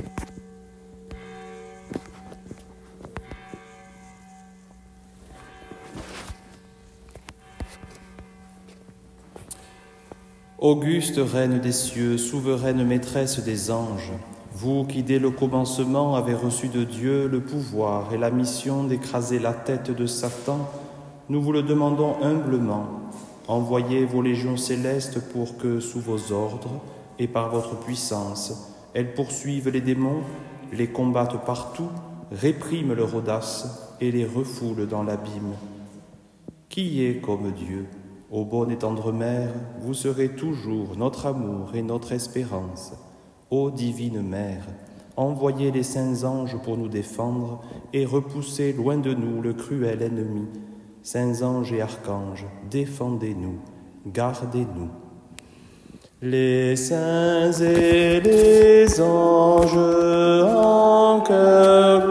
Auguste Reine des cieux, souveraine maîtresse des anges, vous qui dès le commencement avez reçu de Dieu le pouvoir et la mission d'écraser la tête de Satan, nous vous le demandons humblement. Envoyez vos légions célestes pour que, sous vos ordres et par votre puissance, elles poursuivent les démons, les combattent partout, répriment leur audace et les refoulent dans l'abîme. Qui est comme Dieu ? Ô bonne et tendre Mère, vous serez toujours notre amour et notre espérance. Ô divine Mère, envoyez les saints anges pour nous défendre et repousser loin de nous le cruel ennemi. Saints anges et archanges, défendez-nous, gardez-nous. Les saints et les anges en chœur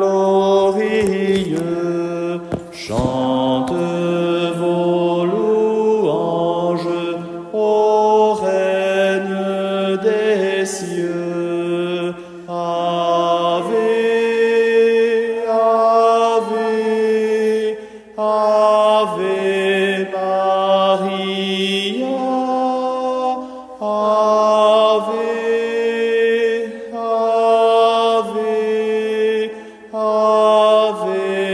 glorieux chantent vos louanges ô Reine des cieux. Ave, Ave, Ave Maria. Ave, Ave, Ave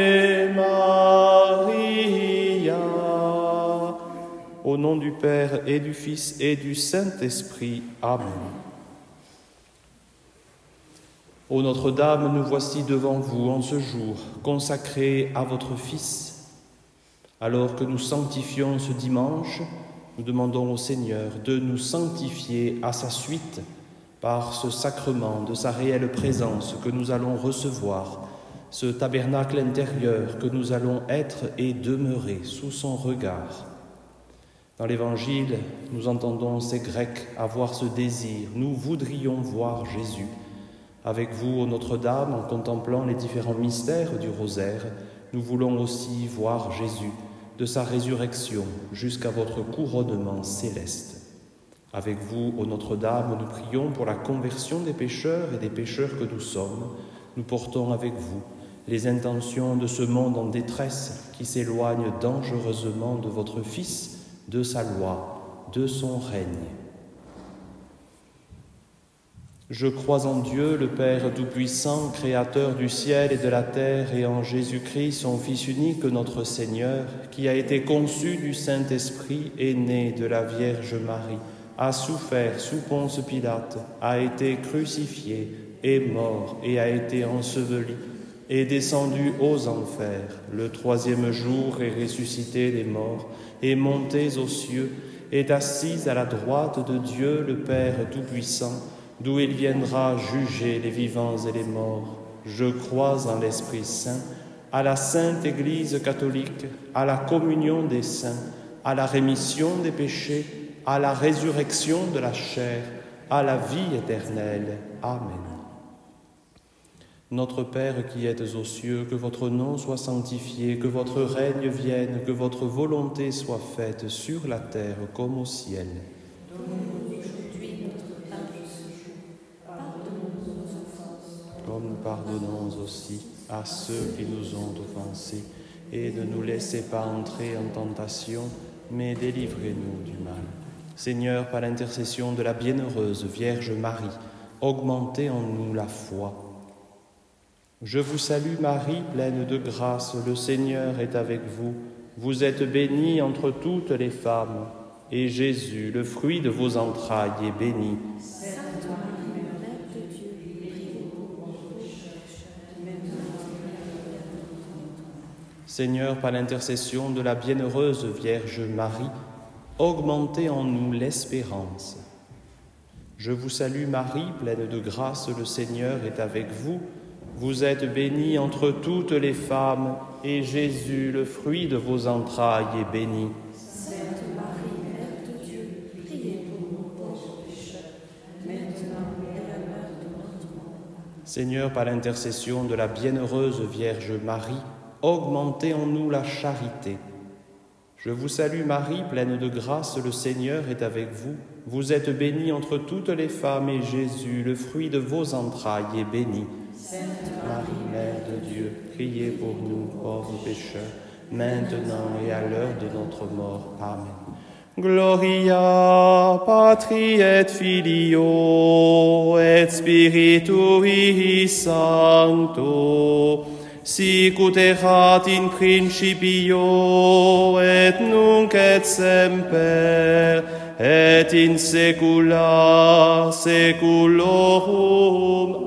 Maria. Au nom du Père et du Fils et du Saint-Esprit. Amen. Ô Notre-Dame, nous voici devant vous en ce jour, consacré à votre Fils. Alors que nous sanctifions ce dimanche, nous demandons au Seigneur de nous sanctifier à sa suite par ce sacrement de sa réelle présence que nous allons recevoir, ce tabernacle intérieur que nous allons être et demeurer sous son regard. Dans l'Évangile, nous entendons ces Grecs avoir ce désir. Nous voudrions voir Jésus. Avec vous, ô Notre-Dame, en contemplant les différents mystères du rosaire, nous voulons aussi voir Jésus, de sa résurrection jusqu'à votre couronnement céleste. Avec vous, ô Notre-Dame, nous prions pour la conversion des pécheurs et des pécheurs que nous sommes. Nous portons avec vous les intentions de ce monde en détresse qui s'éloigne dangereusement de votre Fils, de sa loi, de son règne. Je crois en Dieu, le Père Tout-Puissant, Créateur du ciel et de la terre, et en Jésus-Christ, son Fils unique, notre Seigneur, qui a été conçu du Saint-Esprit, est né de la Vierge Marie, a souffert sous Ponce Pilate, a été crucifié, est mort et a été enseveli, est descendu aux enfers. Le troisième jour est ressuscité des morts, est monté aux cieux, est assis à la droite de Dieu, le Père Tout-Puissant, d'où il viendra juger les vivants et les morts. Je crois en l'Esprit Saint, à la Sainte Église catholique, à la communion des saints, à la rémission des péchés, à la résurrection de la chair, à la vie éternelle. Amen. Notre Père qui êtes aux cieux, que votre nom soit sanctifié, que votre règne vienne, que votre volonté soit faite sur la terre comme au ciel. Comme nous pardonnons aussi à ceux qui nous ont offensés, et ne nous laissez pas entrer en tentation, mais délivrez-nous du mal. Seigneur, par l'intercession de la bienheureuse Vierge Marie, augmentez en nous la foi. Je vous salue Marie, pleine de grâce, le Seigneur est avec vous. Vous êtes bénie entre toutes les femmes, et Jésus, le fruit de vos entrailles, est béni. Seigneur, par l'intercession de la bienheureuse Vierge Marie, augmentez en nous l'espérance. Je vous salue Marie, pleine de grâce, le Seigneur est avec vous. Vous êtes bénie entre toutes les femmes, et Jésus, le fruit de vos entrailles, est béni. Sainte Marie, Mère de Dieu, priez pour nous pauvres pécheurs, maintenant et à l'heure de notre mort. Seigneur, par l'intercession de la bienheureuse Vierge Marie, augmentez en nous la charité. Je vous salue Marie, pleine de grâce, le Seigneur est avec vous. Vous êtes bénie entre toutes les femmes, et Jésus, le fruit de vos entrailles, est béni. Sainte Marie, Mère de Dieu, priez pour nous, pauvres pécheurs, maintenant et à l'heure de notre mort. Amen. Gloria Patri et Filio et Spiritui Sancto, sic ut erat in principio et nunc et semper et in saecula saeculorum.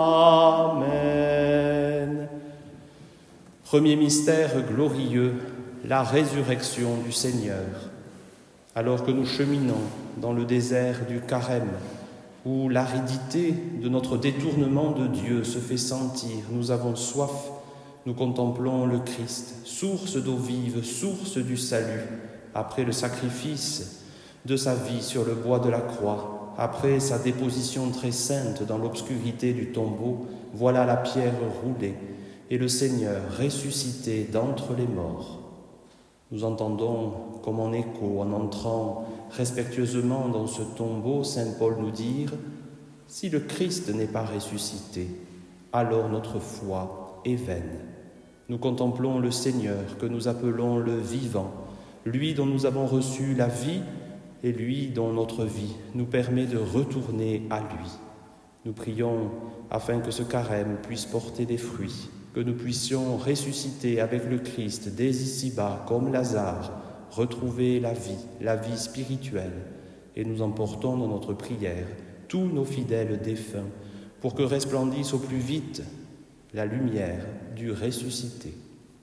Amen. Premier mystère glorieux, la résurrection du Seigneur. Alors que nous cheminons dans le désert du Carême, où l'aridité de notre détournement de Dieu se fait sentir, nous avons soif, nous contemplons le Christ, source d'eau vive, source du salut, après le sacrifice de sa vie sur le bois de la croix, après sa déposition très sainte dans l'obscurité du tombeau, voilà la pierre roulée et le Seigneur ressuscité d'entre les morts. Nous entendons comme en écho, en entrant respectueusement dans ce tombeau, saint Paul nous dire « Si le Christ n'est pas ressuscité, alors notre foi est vaine. » Nous contemplons le Seigneur que nous appelons le vivant, lui dont nous avons reçu la vie et lui dont notre vie nous permet de retourner à lui. Nous prions afin que ce carême puisse porter des fruits, que nous puissions ressusciter avec le Christ dès ici-bas, comme Lazare, retrouver la vie spirituelle, et nous emportons dans notre prière tous nos fidèles défunts, pour que resplendisse au plus vite la lumière du ressuscité.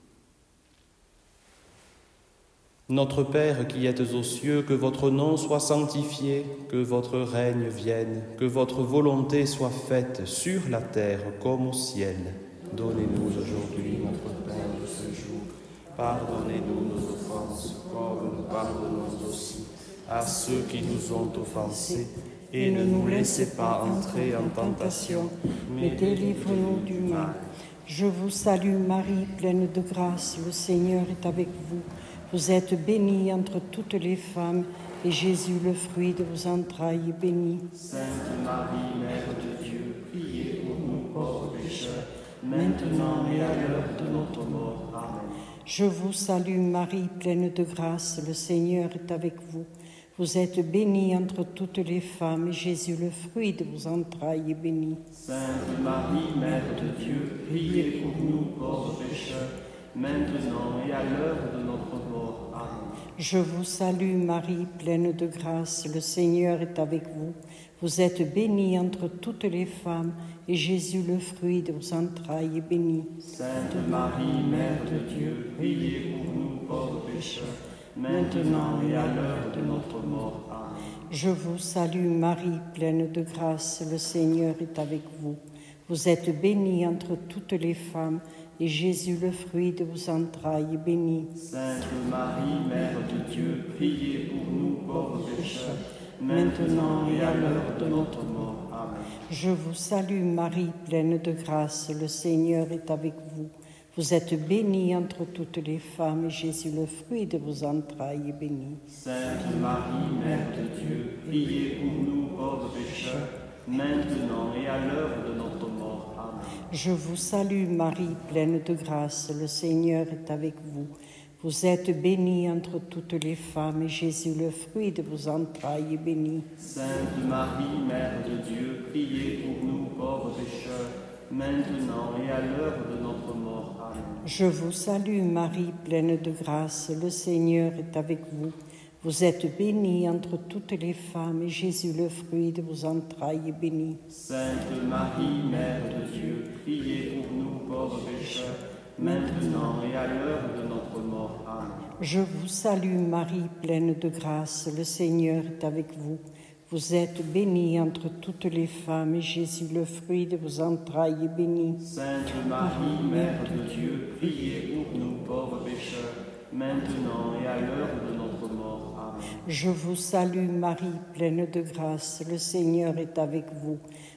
Notre Père qui êtes aux cieux, que votre nom soit sanctifié, que votre règne vienne, que votre volonté soit faite sur la terre comme au ciel. Donnez-nous aujourd'hui notre pain de ce jour. Pardonnez-nous nos offenses, comme nous pardonnons aussi à ceux qui nous ont offensés. Et ne nous laissez pas entrer en tentation, mais délivre-nous du mal. Je vous salue Marie, pleine de grâce, le Seigneur est avec vous. Vous êtes bénie entre toutes les femmes, et Jésus, le fruit de vos entrailles, est béni. Sainte Marie, Mère de Dieu, priez pour nous pauvres pécheurs, maintenant et à l'heure de notre mort. Amen. Je vous salue Marie, pleine de grâce, le Seigneur est avec vous. Vous êtes bénie entre toutes les femmes, et Jésus, le fruit de vos entrailles, est béni. Sainte Marie, Mère de Dieu, priez pour nous pauvres pécheurs, maintenant et à l'heure de notre mort. Amen. Je vous salue Marie, pleine de grâce, le Seigneur est avec vous. Vous êtes bénie entre toutes les femmes, et Jésus, le fruit de vos entrailles, est béni. Sainte Marie, Mère de Dieu, priez pour nous pauvres pécheurs, maintenant et à l'heure de notre mort. Amen. Je vous salue Marie, pleine de grâce, le Seigneur est avec vous. Vous êtes bénie entre toutes les femmes, et Jésus, le fruit de vos entrailles, est béni. Sainte Marie, Mère de Dieu, priez pour nous pauvres pécheurs, maintenant et à l'heure de notre mort. Amen. Je vous salue Marie, pleine de grâce, le Seigneur est avec vous. Vous êtes bénie entre toutes les femmes, et Jésus, le fruit de vos entrailles, est béni. Sainte Marie, Mère de Dieu, priez pour nous pauvres pécheurs, maintenant et à l'heure de notre mort. Amen. Je vous salue Marie, pleine de grâce, le Seigneur est avec vous. Vous êtes bénie entre toutes les femmes, et Jésus, le fruit de vos entrailles, est béni. Sainte Marie, Mère de Dieu, priez pour nous pauvres pécheurs, maintenant et à l'heure de notre mort. Amen. Je vous salue Marie, pleine de grâce, le Seigneur est avec vous. Vous êtes bénie entre toutes les femmes, et Jésus, le fruit de vos entrailles, est béni. Sainte Marie, Mère de Dieu, priez pour nous pauvres pécheurs, maintenant et à l'heure de notre mort. Amen. Je vous salue Marie, pleine de grâce, le Seigneur est avec vous. Vous êtes bénie entre toutes les femmes, et Jésus, le fruit de vos entrailles, est béni. Sainte Marie, Mère de Dieu, priez pour nous pauvres pécheurs, maintenant et à l'heure de notre mort. Amen. Je vous salue Marie, pleine de grâce, le Seigneur est avec vous.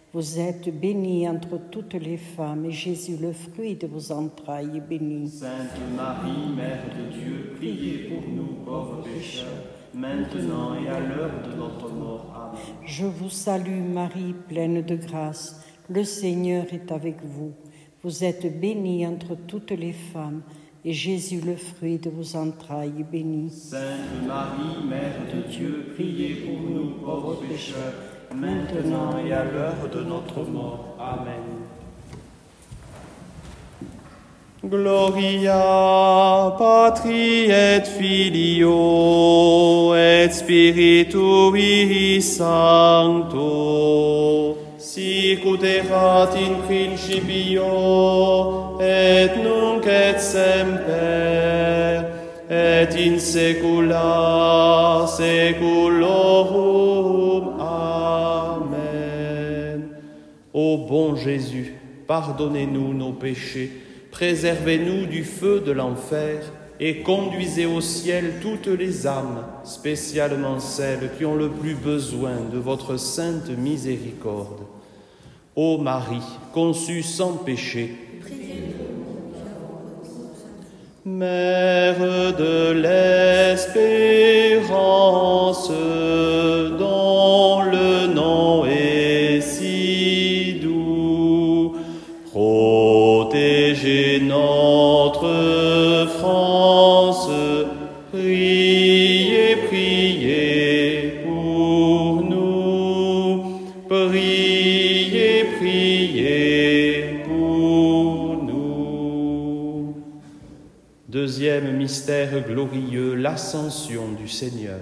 Vous êtes bénie entre toutes les femmes, et Jésus, le fruit de vos entrailles, est béni. Sainte Marie, Mère de Dieu, priez pour nous pauvres pécheurs, maintenant et à l'heure de notre mort. Amen. Je vous salue Marie, pleine de grâce. Le Seigneur est avec vous. Vous êtes bénie entre toutes les femmes, et Jésus, le fruit de vos entrailles, est béni. Sainte Marie, Mère de Dieu, priez pour nous pauvres pécheurs, maintenant et à l'heure de notre mort. Amen. Gloria Patri et Filio et Spiritui Sancto, sic ut erat in principio et nunc et semper et in saecula saeculorum. Amen. Ô bon Jésus, pardonnez-nous nos péchés, préservez-nous du feu de l'enfer et conduisez au ciel toutes les âmes, spécialement celles qui ont le plus besoin de votre sainte miséricorde. Ô Marie, conçue sans péché, Mère de l'espérance, dont le nom est si doux, protégez notre France, priez, priez pour nous, priez, priez pour nous. Deuxième mystère glorieux, l'ascension du Seigneur.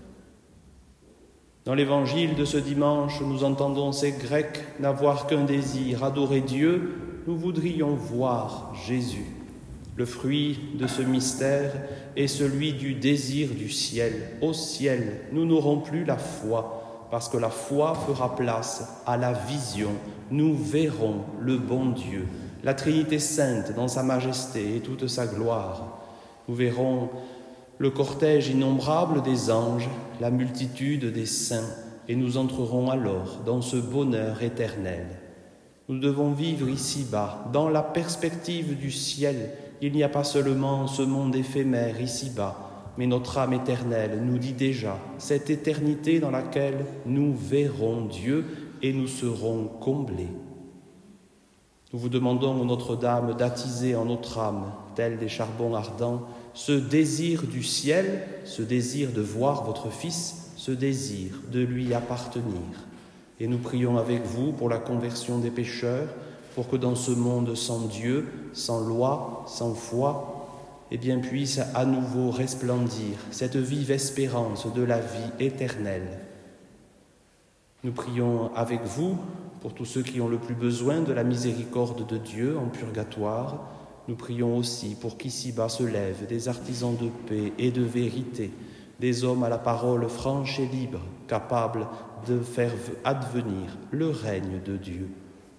Dans l'évangile de ce dimanche, nous entendons ces Grecs n'avoir qu'un désir, adorer Dieu. Nous voudrions voir Jésus. Le fruit de ce mystère est celui du désir du ciel. Au ciel, nous n'aurons plus la foi, parce que la foi fera place à la vision. Nous verrons le bon Dieu, la Trinité sainte dans sa majesté et toute sa gloire. Nous verrons le cortège innombrable des anges, la multitude des saints, et nous entrerons alors dans ce bonheur éternel. Nous devons vivre ici-bas, dans la perspective du ciel. Il n'y a pas seulement ce monde éphémère ici-bas, mais notre âme éternelle nous dit déjà cette éternité dans laquelle nous verrons Dieu et nous serons comblés. Nous vous demandons, ô Notre-Dame, d'attiser en notre âme, tel des charbons ardents, ce désir du ciel, ce désir de voir votre Fils, ce désir de lui appartenir. Et nous prions avec vous pour la conversion des pécheurs, pour que dans ce monde sans Dieu, sans loi, sans foi, eh bien puisse à nouveau resplendir cette vive espérance de la vie éternelle. Nous prions avec vous pour tous ceux qui ont le plus besoin de la miséricorde de Dieu en purgatoire. Nous prions aussi pour qu'ici-bas se lèvent des artisans de paix et de vérité, des hommes à la parole franche et libre, capables de faire advenir le règne de Dieu.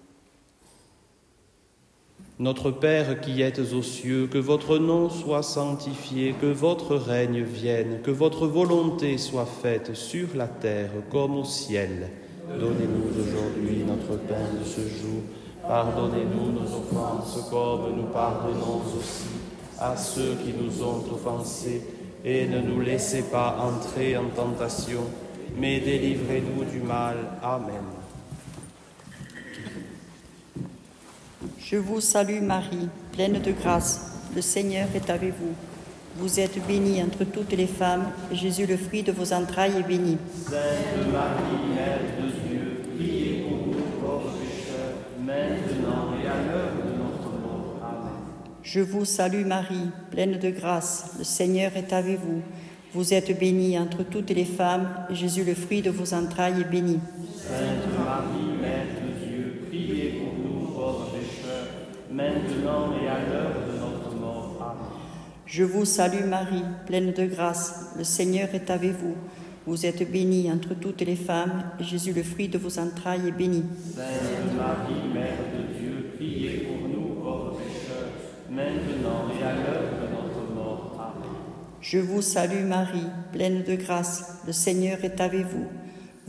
Notre Père qui êtes aux cieux, que votre nom soit sanctifié, que votre règne vienne, que votre volonté soit faite sur la terre comme au ciel. Donnez-nous aujourd'hui notre pain de ce jour. Pardonnez-nous nos offenses comme nous pardonnons aussi à ceux qui nous ont offensés. Et ne nous laissez pas entrer en tentation, mais délivrez-nous du mal. Amen. Je vous salue Marie, pleine de grâce, le Seigneur est avec vous. Vous êtes bénie entre toutes les femmes, et Jésus, le fruit de vos entrailles, est béni. Sainte Marie, Mère de Dieu, priez pour nous pauvres pécheurs, maintenant et à l'heure de notre mort. Amen. Je vous salue Marie, pleine de grâce, le Seigneur est avec vous. Vous êtes bénie entre toutes les femmes, et Jésus, le fruit de vos entrailles, est béni. Sainte Marie, Mère de Dieu, priez pour nous pauvres pécheurs, maintenant et à l'heure de notre mort. Amen. Je vous salue Marie, pleine de grâce, le Seigneur est avec vous. Vous êtes bénie entre toutes les femmes, et Jésus, le fruit de vos entrailles, est béni. Sainte Marie, Mère de Dieu, priez pour nous pauvres pécheurs, maintenant et à l'heure de notre mort. Amen. Je vous salue Marie, pleine de grâce, le Seigneur est avec vous.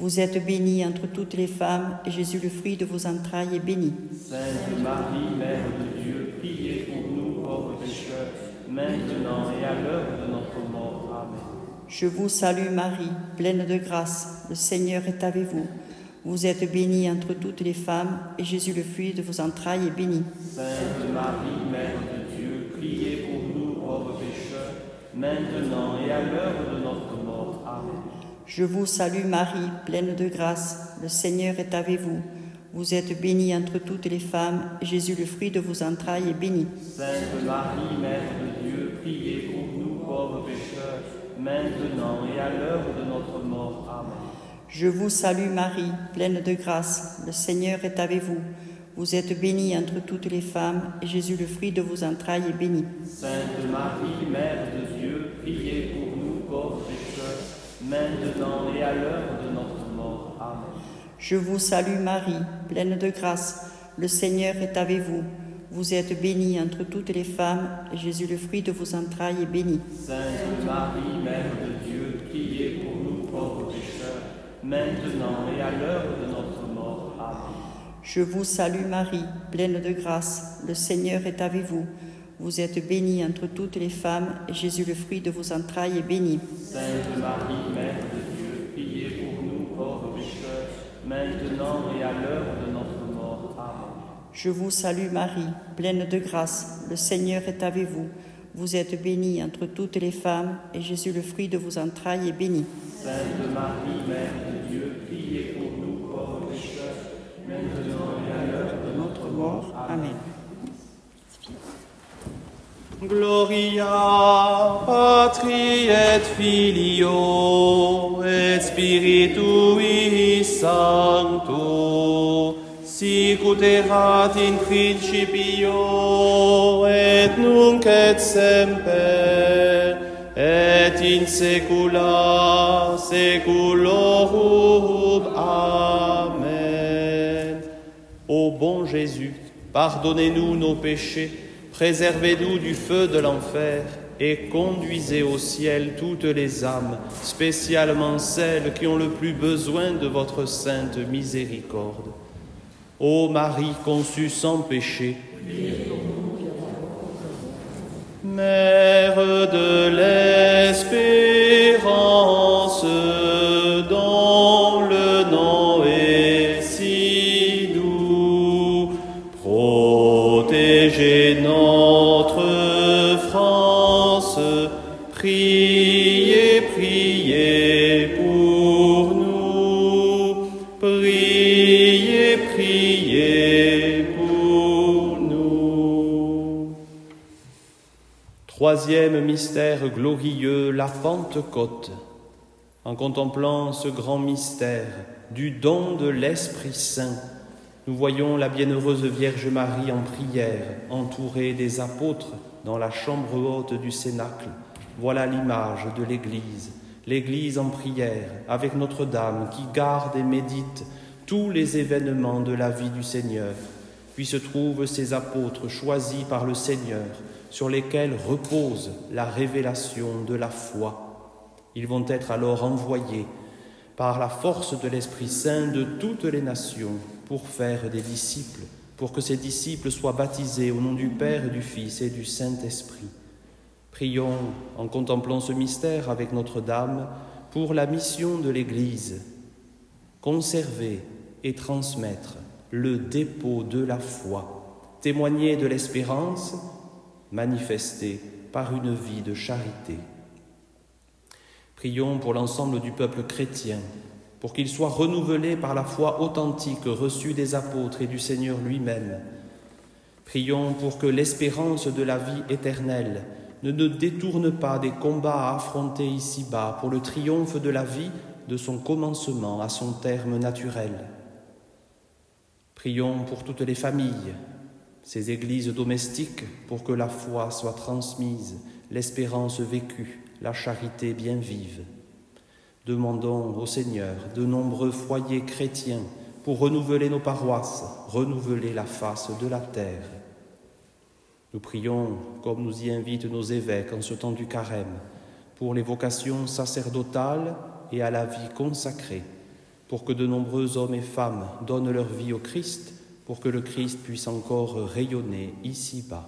Vous êtes bénie entre toutes les femmes, et Jésus, le fruit de vos entrailles, est béni. Sainte Marie, Mère de Dieu, priez pour nous pauvres pécheurs, maintenant et à l'heure de notre mort. Amen. Je vous salue Marie, pleine de grâce, le Seigneur est avec vous. Vous êtes bénie entre toutes les femmes, et Jésus, le fruit de vos entrailles, est béni. Sainte Marie, Mère de Dieu, priez pour nous pauvres pécheurs, maintenant et à l'heure de notre mort. Amen. Je vous salue Marie, pleine de grâce, le Seigneur est avec vous. Vous êtes bénie entre toutes les femmes, et Jésus, le fruit de vos entrailles, est béni. Sainte Marie, Mère de Dieu, priez pour nous pauvres pécheurs, maintenant et à l'heure de notre mort. Amen. Je vous salue Marie, pleine de grâce, le Seigneur est avec vous. Vous êtes bénie entre toutes les femmes, et Jésus, le fruit de vos entrailles, est béni. Sainte Marie, Mère de Dieu, priez pour nous pauvres pécheurs, maintenant et à l'heure de notre mort. Amen. Je vous salue Marie, pleine de grâce, le Seigneur est avec vous. Vous êtes bénie entre toutes les femmes, et Jésus, le fruit de vos entrailles, est béni. Sainte Marie, Mère de Dieu, priez pour nous pauvres pécheurs, maintenant et à l'heure de notre mort. Amen. Je vous salue Marie, pleine de grâce, le Seigneur est avec vous. Vous êtes bénie entre toutes les femmes, et Jésus, le fruit de vos entrailles, est béni. Sainte Marie, Mère de Dieu, priez pour nous pauvres pécheurs, maintenant et à l'heure de notre mort. Amen. Je vous salue Marie, pleine de grâce, le Seigneur est avec vous. Vous êtes bénie entre toutes les femmes, et Jésus, le fruit de vos entrailles, est béni. Sainte Marie, Mère de Dieu, priez pour nous pauvres pécheurs, maintenant et à l'heure de notre mort. Amen. Gloria Patri et Filio et Spiritui Sancto, sic ut erat in principio et nunc et semper et in saecula saeculorum. Amen. Ô bon Jésus, pardonnez-nous nos péchés, préservez-nous du feu de l'enfer et conduisez au ciel toutes les âmes, spécialement celles qui ont le plus besoin de votre sainte miséricorde. Ô Marie conçue sans péché, Mère de l'espérance, dont le nom est si doux, protégez notre France, priez, priez pour nous, priez, priez pour nous. Troisième mystère glorieux, la Pentecôte. En contemplant ce grand mystère du don de l'Esprit Saint, nous voyons la bienheureuse Vierge Marie en prière, entourée des apôtres dans la chambre haute du Cénacle. Voilà l'image de l'Église, l'Église en prière, avec Notre-Dame qui garde et médite tous les événements de la vie du Seigneur. Puis se trouvent ces apôtres choisis par le Seigneur, sur lesquels repose la révélation de la foi. Ils vont être alors envoyés par la force de l'Esprit Saint de toutes les nations pour faire des disciples, pour que ces disciples soient baptisés au nom du Père, du Fils et du Saint-Esprit. Prions en contemplant ce mystère avec Notre-Dame pour la mission de l'Église, conserver et transmettre le dépôt de la foi, témoigner de l'espérance, manifestée par une vie de charité. Prions pour l'ensemble du peuple chrétien, pour qu'il soit renouvelé par la foi authentique reçue des apôtres et du Seigneur lui-même. Prions pour que l'espérance de la vie éternelle ne nous détourne pas des combats à affronter ici-bas pour le triomphe de la vie de son commencement à son terme naturel. Prions pour toutes les familles, ces églises domestiques, pour que la foi soit transmise, l'espérance vécue, la charité bien vive. Demandons au Seigneur de nombreux foyers chrétiens pour renouveler nos paroisses, renouveler la face de la terre. Nous prions, comme nous y invitent nos évêques en ce temps du carême, pour les vocations sacerdotales et à la vie consacrée, pour que de nombreux hommes et femmes donnent leur vie au Christ, pour que le Christ puisse encore rayonner ici-bas.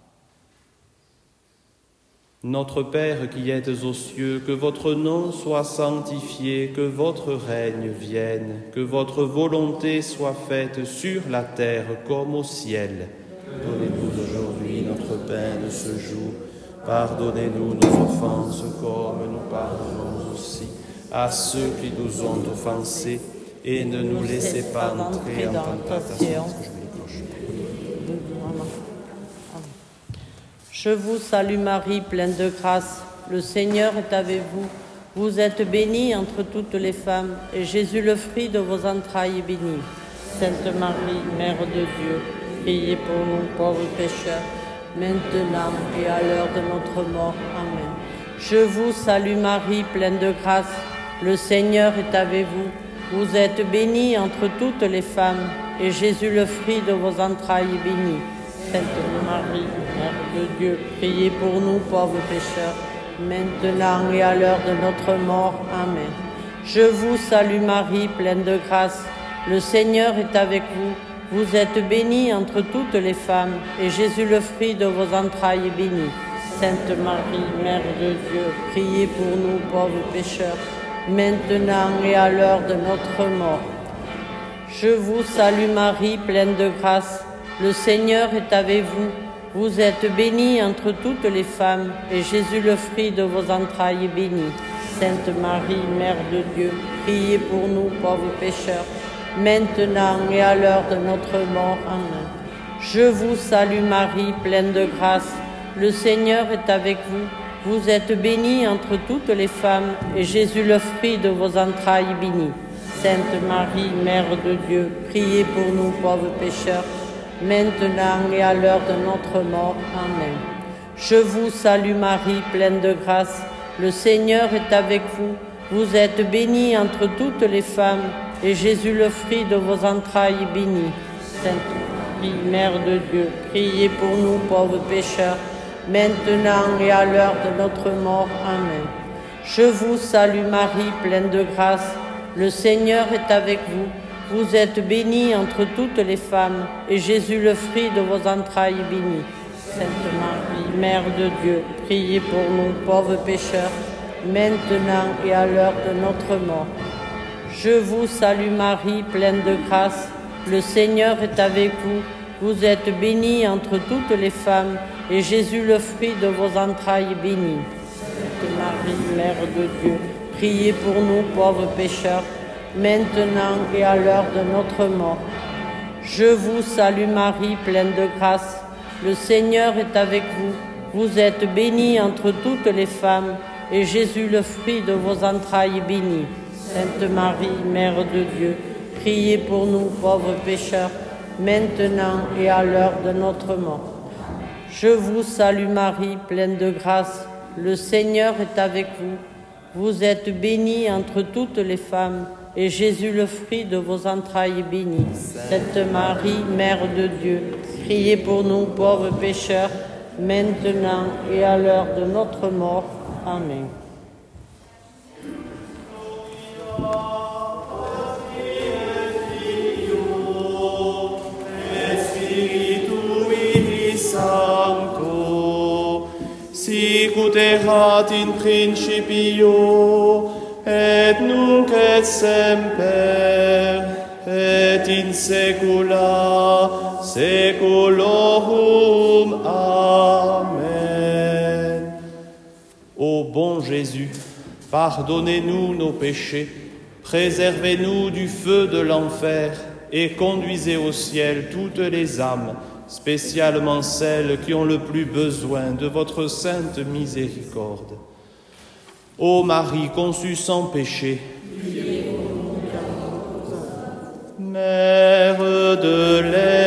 Notre Père qui êtes aux cieux, que votre nom soit sanctifié, que votre règne vienne, que votre volonté soit faite sur la terre comme au ciel. Donnez-nous aujourd'hui notre pain de ce jour. Pardonnez-nous nos offenses comme nous pardonnons aussi à ceux qui nous ont offensés, et ne nous laissez pas entrer en tentation. Je vous salue Marie, pleine de grâce. Le Seigneur est avec vous. Vous êtes bénie entre toutes les femmes, et Jésus, le fruit de vos entrailles, est béni. Sainte Marie, Mère de Dieu, priez pour nous pauvres pécheurs, maintenant et à l'heure de notre mort. Amen. Je vous salue Marie, pleine de grâce. Le Seigneur est avec vous. Vous êtes bénie entre toutes les femmes, et Jésus, le fruit de vos entrailles, est béni. Sainte Marie, Mère de Dieu, priez pour nous pauvres pécheurs, maintenant et à l'heure de notre mort. Amen. Je vous salue Marie, pleine de grâce. Le Seigneur est avec vous. Vous êtes bénie entre toutes les femmes, et Jésus, le fruit de vos entrailles, est béni. Sainte Marie, Mère de Dieu, priez pour nous pauvres pécheurs, maintenant et à l'heure de notre mort. Je vous salue Marie, pleine de grâce. Le Seigneur est avec vous. Vous êtes bénie entre toutes les femmes, et Jésus, le fruit de vos entrailles, est béni. Sainte Marie, Mère de Dieu, priez pour nous pauvres pécheurs, maintenant et à l'heure de notre mort. Amen. Je vous salue Marie, pleine de grâce. Le Seigneur est avec vous. Vous êtes bénie entre toutes les femmes, et Jésus, le fruit de vos entrailles, est béni. Sainte Marie, Mère de Dieu, priez pour nous pauvres pécheurs, maintenant et à l'heure de notre mort. Amen. Je vous salue Marie, pleine de grâce. Le Seigneur est avec vous. Vous êtes bénie entre toutes les femmes, et Jésus, le fruit de vos entrailles, est béni. Sainte Marie, Mère de Dieu, priez pour nous pauvres pécheurs, maintenant et à l'heure de notre mort. Amen. Je vous salue Marie, pleine de grâce. Le Seigneur est avec vous. Vous êtes bénie entre toutes les femmes, et Jésus, le fruit de vos entrailles, est béni. Sainte Marie, Mère de Dieu, priez pour nous pauvres pécheurs, maintenant et à l'heure de notre mort. Je vous salue Marie, pleine de grâce. Le Seigneur est avec vous. Vous êtes bénie entre toutes les femmes, et Jésus, le fruit de vos entrailles, est béni. Sainte Marie, Mère de Dieu, priez pour nous pauvres pécheurs, maintenant et à l'heure de notre mort. Je vous salue Marie, pleine de grâce. Le Seigneur est avec vous. Vous êtes bénie entre toutes les femmes, et Jésus, le fruit de vos entrailles, est béni. Sainte Marie, Mère de Dieu, priez pour nous pauvres pécheurs, maintenant et à l'heure de notre mort. Je vous salue Marie, pleine de grâce. Le Seigneur est avec vous. Vous êtes bénie entre toutes les femmes, et Jésus, le fruit de vos entrailles, est béni. Sainte Marie, Mère de Dieu, priez pour nous pauvres pécheurs, maintenant et à l'heure de notre mort. Amen. Sicut erat in principio, et nunc et semper, et in saecula saeculorum. Amen. Ô bon Jésus, pardonnez-nous nos péchés, préservez-nous du feu de l'enfer, et conduisez au ciel toutes les âmes, spécialement celles qui ont le plus besoin de votre sainte miséricorde. Ô Marie conçue sans péché, Mère de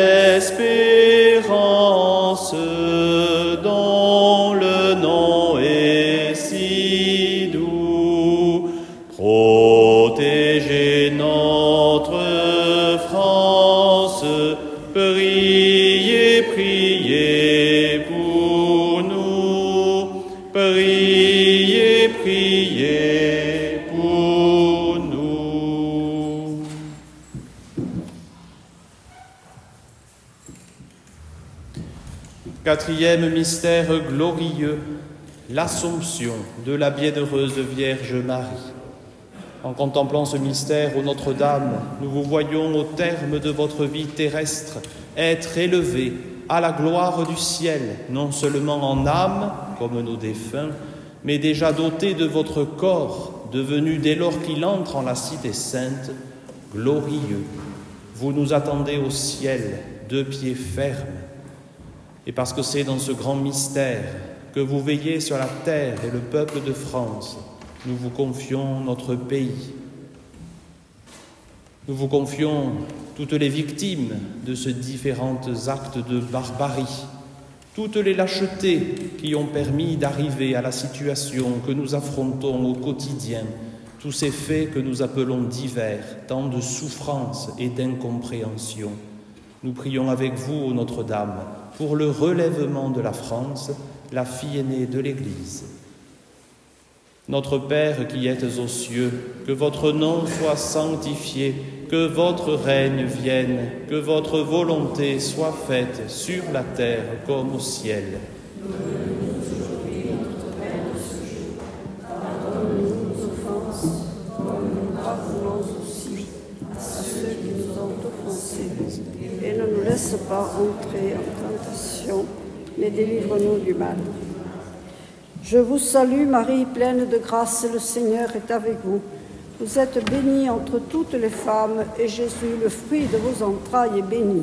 l'espérance, dont le nom est si doux, protégez notre France, priez, priez pour nous, priez, priez pour nous. Quatrième mystère glorieux, l'Assomption de la Bienheureuse Vierge Marie. En contemplant ce mystère, ô Notre-Dame, nous vous voyons au terme de votre vie terrestre être élevée à la gloire du ciel, non seulement en âme, comme nos défunts, mais déjà doté de votre corps, devenu dès lors qu'il entre en la Cité Sainte, glorieux. Vous nous attendez au ciel, de pied fermes. Et parce que c'est dans ce grand mystère que vous veillez sur la terre et le peuple de France, nous vous confions notre pays. Nous vous confions toutes les victimes de ces différents actes de barbarie, toutes les lâchetés qui ont permis d'arriver à la situation que nous affrontons au quotidien, tous ces faits que nous appelons divers, tant de souffrance et d'incompréhension. Nous prions avec vous, ô Notre-Dame, pour le relèvement de la France, la fille aînée de l'Église. Notre Père qui êtes aux cieux, que votre nom soit sanctifié, que votre règne vienne, que votre volonté soit faite sur la terre comme au ciel. Aujourd'hui notre pain de ce jour. Pardonne-nous nos offenses, comme nous pardonnons aussi à ceux qui nous ont offensés. Et ne nous laisse pas entrer en tentation, mais délivre-nous du mal. Je vous salue Marie, pleine de grâce, le Seigneur est avec vous. Vous êtes bénie entre toutes les femmes, et Jésus, le fruit de vos entrailles, est béni.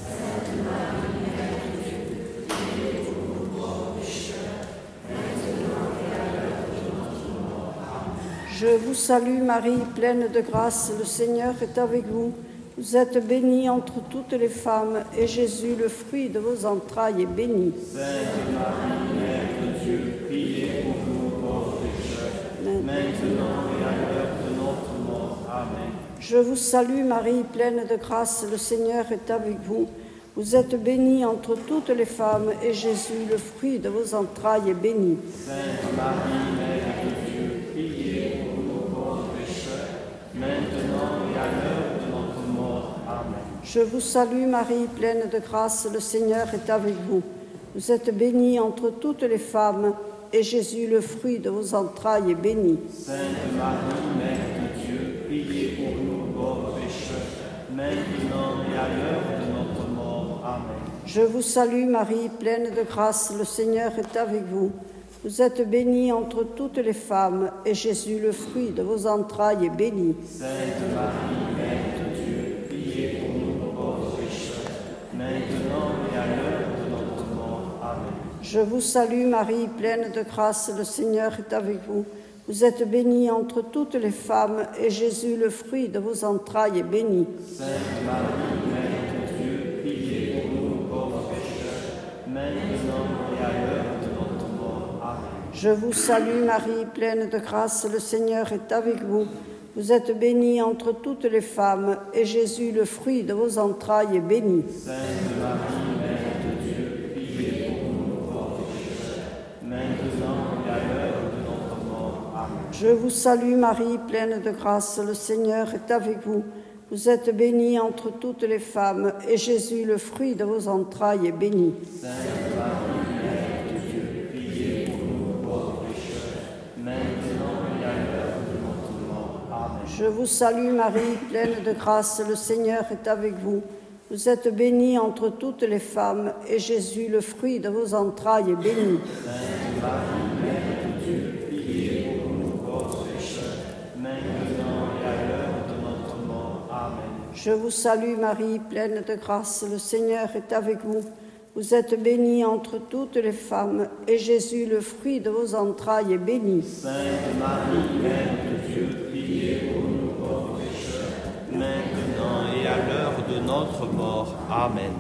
Je vous salue Marie, pleine de grâce, le Seigneur est avec vous. Vous êtes bénie entre toutes les femmes, et Jésus, le fruit de vos entrailles, est béni. Sainte Marie, Mère de Dieu, priez pour nous pauvres pécheurs, maintenant et à l'heure de notre mort. Amen. Je vous salue Marie, pleine de grâce, le Seigneur est avec vous. Vous êtes bénie entre toutes les femmes, et Jésus, le fruit de vos entrailles, est béni. Sainte Marie, Mère de Dieu, priez pour nous pauvres pécheurs, maintenant et à l'heure de notre mort. Amen. Je vous salue Marie, pleine de grâce, le Seigneur est avec vous. Vous êtes bénie entre toutes les femmes, et Jésus, le fruit de vos entrailles, est béni. Sainte Marie, Mère de Dieu, priez pour nous pauvres pécheurs, maintenant et à l'heure de notre mort. Amen. Je vous salue Marie, pleine de grâce, le Seigneur est avec vous. Vous êtes bénie entre toutes les femmes, et Jésus, le fruit de vos entrailles, est béni. Sainte Marie, Mère de Dieu, priez pour nous pauvres pécheurs, maintenant et à l'heure de notre mort. Amen. Je vous salue Marie, pleine de grâce, le Seigneur est avec vous. Vous êtes bénie entre toutes les femmes, et Jésus, le fruit de vos entrailles, est béni. Sainte Marie, Mère de Dieu, priez pour nous pauvres pécheurs, maintenant et à l'heure de notre mort. Amen. Je vous salue Marie, pleine de grâce, le Seigneur est avec vous. Vous êtes bénie entre toutes les femmes, et Jésus, le fruit de vos entrailles, est béni. Sainte Marie, Mère de Dieu, priez pour nous pauvres pécheurs, maintenant et à l'heure de notre mort. Amen. Je vous salue Marie, pleine de grâce, le Seigneur est avec vous. Vous êtes bénie entre toutes les femmes, et Jésus, le fruit de vos entrailles, est béni. Sainte Marie, Mère de Dieu, priez pour nous pauvres pécheurs, maintenant et à l'heure de notre mort. Amen. Je vous salue Marie, pleine de grâce, le Seigneur est avec vous. Vous êtes bénie entre toutes les femmes, et Jésus, le fruit de vos entrailles, est béni. Sainte Marie, Mère de Dieu, priez pour nous pauvres pécheurs, maintenant et à l'heure de notre mort. Amen. Je vous salue Marie, pleine de grâce, le Seigneur est avec vous. Vous êtes bénie entre toutes les femmes, et Jésus, le fruit de vos entrailles, est béni. Sainte Marie, Mère de Dieu, priez pour nous pauvres pécheurs, maintenant et à l'heure de notre mort. Amen.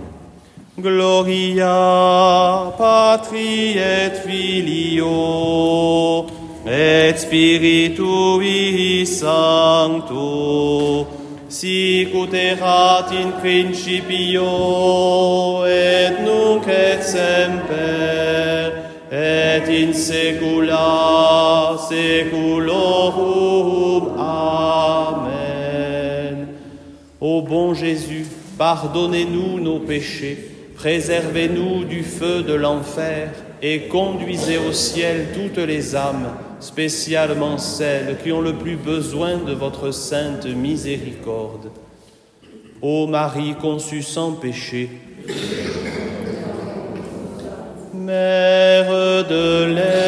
Gloria Patri et Filio et Spiritui Sancto, sic ut erat in principio et nunc et semper et in saecula saeculorum. Amen. Ô bon Jésus, pardonnez-nous nos péchés, Préservez-nous du feu de l'enfer et conduisez au ciel toutes les âmes, spécialement celles qui ont le plus besoin de votre sainte miséricorde. Ô Marie conçue sans péché, Mère de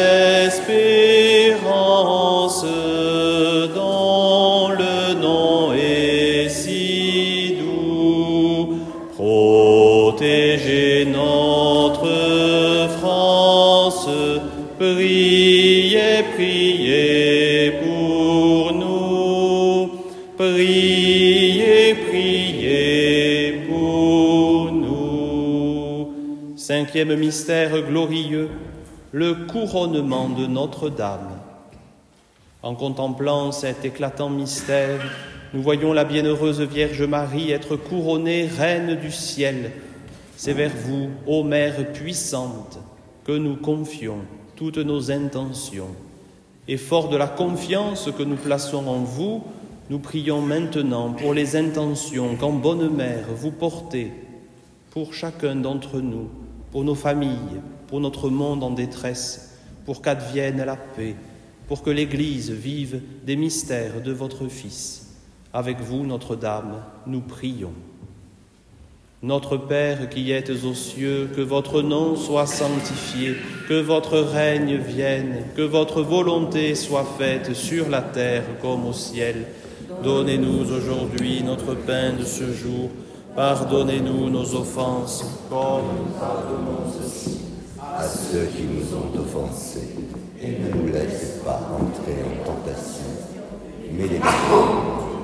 l'espérance, dont le nom est si doux, protégez notre France, priez, priez pour nous, priez, priez pour nous. Cinquième mystère glorieux, le couronnement de Notre-Dame. En contemplant cet éclatant mystère, nous voyons la bienheureuse Vierge Marie être couronnée Reine du ciel. C'est vers vous, ô Mère puissante, que nous confions toutes nos intentions. Et fort de la confiance que nous plaçons en vous, nous prions maintenant pour les intentions qu'en bonne mère vous portez pour chacun d'entre nous, pour nos familles, pour notre monde en détresse, pour qu'advienne la paix, pour que l'Église vive des mystères de votre Fils. Avec vous, Notre-Dame, nous prions. Notre Père qui êtes aux cieux, que votre nom soit sanctifié, que votre règne vienne, que votre volonté soit faite sur la terre comme au ciel. Donnez-nous aujourd'hui notre pain de ce jour. Pardonnez-nous nos offenses, comme nous pardonnons aussi à ceux qui nous ont offensés. Et ne nous laissez pas entrer en tentation, mais délivre-nous.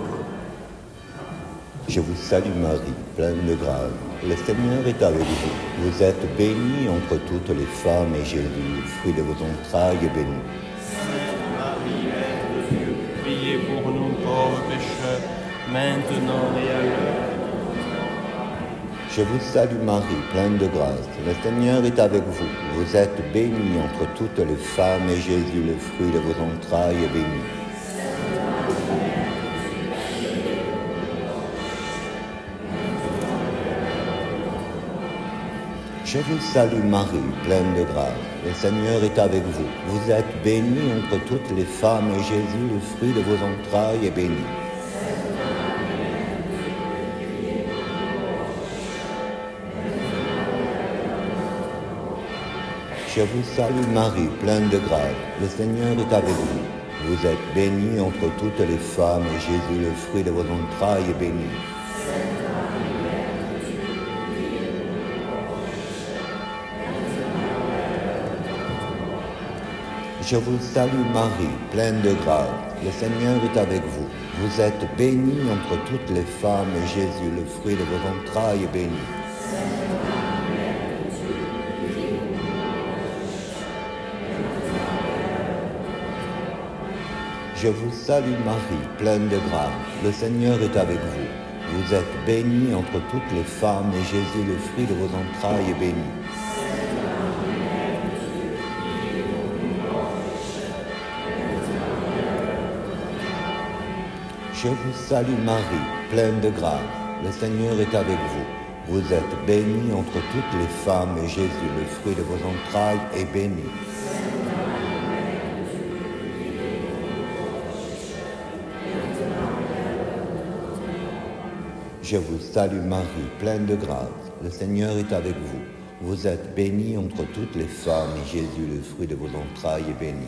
Je vous salue Marie, pleine de grâce. Le Seigneur est avec vous. Vous êtes bénie entre toutes les femmes, et Jésus, le fruit de vos entrailles, est béni. Sainte Marie, Mère de Dieu, priez pour nous pauvres pécheurs, maintenant et à l'heure. Je vous salue Marie, pleine de grâce. Le Seigneur est avec vous. Vous êtes bénie entre toutes les femmes, et Jésus, le fruit de vos entrailles, est béni. Je vous salue Marie, pleine de grâce. Le Seigneur est avec vous. Vous êtes bénie entre toutes les femmes, et Jésus, le fruit de vos entrailles, est béni. Je vous salue Marie, pleine de grâce. Le Seigneur est avec vous. Vous êtes bénie entre toutes les femmes, et Jésus, le fruit de vos entrailles, est béni. Je vous salue Marie, pleine de grâce. Le Seigneur est avec vous. Vous êtes bénie entre toutes les femmes, et Jésus, le fruit de vos entrailles, est béni. Je vous salue Marie, pleine de grâce. Le Seigneur est avec vous. Vous êtes bénie entre toutes les femmes, et Jésus, le fruit de vos entrailles, est béni. Je vous salue Marie, pleine de grâce. Le Seigneur est avec vous. Vous êtes bénie entre toutes les femmes, et Jésus, le fruit de vos entrailles, est béni. Je vous salue Marie, pleine de grâce. Le Seigneur est avec vous. Vous êtes bénie entre toutes les femmes, et Jésus, le fruit de vos entrailles, est béni.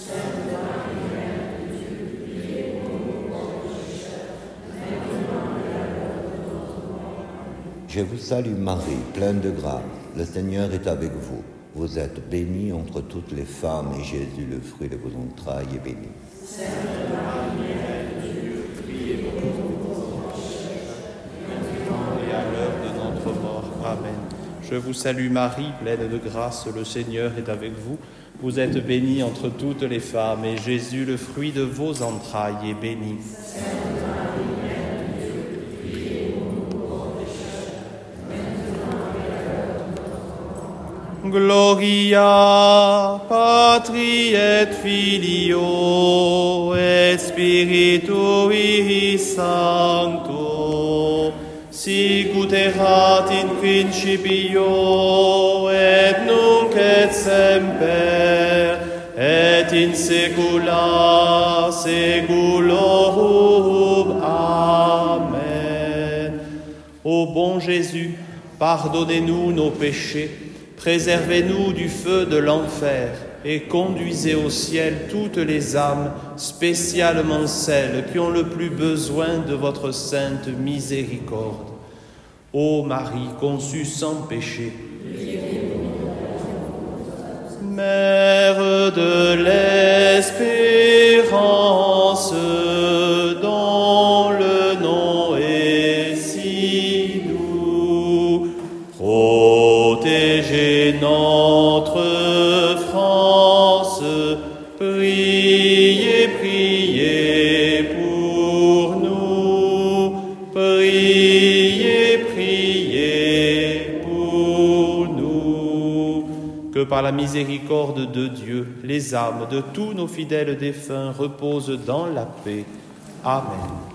Je vous salue Marie, pleine de grâce. Le Seigneur est avec vous. Vous êtes bénie entre toutes les femmes, et Jésus, le fruit de vos entrailles, est béni. Amen. Je vous salue Marie, pleine de grâce, le Seigneur est avec vous. Vous êtes bénie entre toutes les femmes, et Jésus, le fruit de vos entrailles, est béni. Gloria Patri et Filio et Spiritui Sancto, sic ut erat in principio, et nunc et semper, et in saecula saeculorum. Amen. Ô bon Jésus, pardonnez-nous nos péchés, préservez-nous du feu de l'enfer et conduisez au ciel toutes les âmes, spécialement celles qui ont le plus besoin de votre sainte miséricorde. Ô Marie conçue sans péché, Mère de l'espérance, dont le nom est si doux, protégez notre France, priez, priez pour nous, priez, priez pour nous. Que par la miséricorde de Dieu, les âmes de tous nos fidèles défunts reposent dans la paix. Amen.